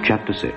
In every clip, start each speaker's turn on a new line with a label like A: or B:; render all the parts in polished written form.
A: Chapter 6.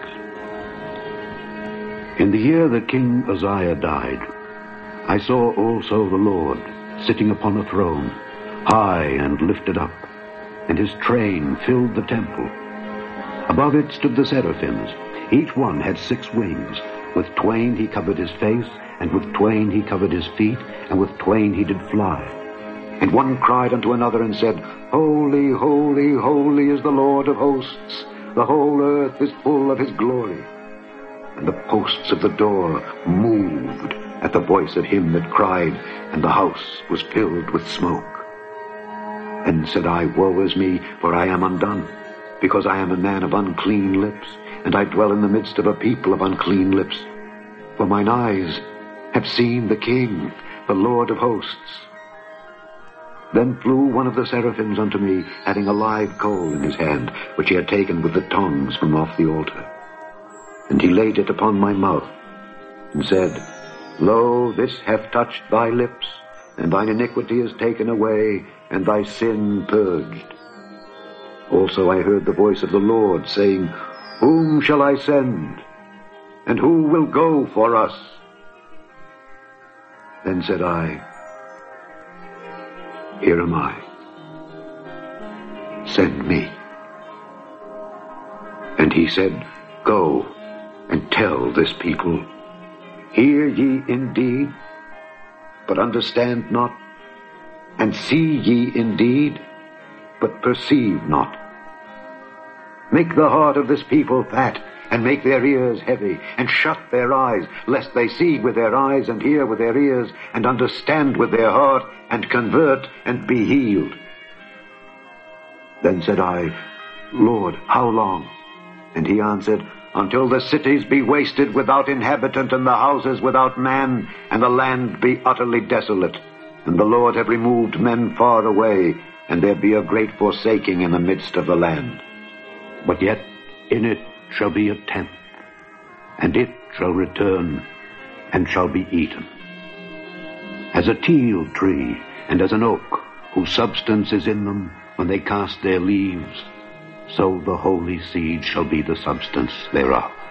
A: In the year that King Uzziah died, I saw also the Lord sitting upon a throne, high and lifted up, and his train filled the temple. Above it stood the seraphims. Each one had 6 wings. With twain he covered his face, and with twain he covered his feet, and with twain he did fly. And one cried unto another and said, Holy, holy, holy is the Lord of hosts. The whole earth is full of his glory. And the posts of the door moved at the voice of him that cried, and the house was filled with smoke. Then said I, Woe is me, for I am undone, because I am a man of unclean lips, and I dwell in the midst of a people of unclean lips. For mine eyes have seen the King, the Lord of hosts. Then flew one of the seraphims unto me, having a live coal in his hand, which he had taken with the tongs from off the altar. And he laid it upon my mouth, and said, Lo, this hath touched thy lips, and thine iniquity is taken away, and thy sin purged. Also I heard the voice of the Lord, saying, Whom shall I send? And who will go for us? Then said I, Here am I. Send me. And he said, Go and tell this people, Hear ye indeed, but understand not, and see ye indeed, but perceive not. Make the heart of this people fat, and make their ears heavy, and shut their eyes, lest they see with their eyes, and hear with their ears, and understand with their heart, and convert, and be healed. Then said I, Lord, how long? And he answered, Until the cities be wasted without inhabitant, and the houses without man, and the land be utterly desolate, and the Lord have removed men far away, and there be a great forsaking in the midst of the land. But yet in it shall be a tenth, and it shall return, and shall be eaten. As a teil tree, and as an oak, whose substance is in them, when they cast their leaves, so the holy seed shall be the substance thereof.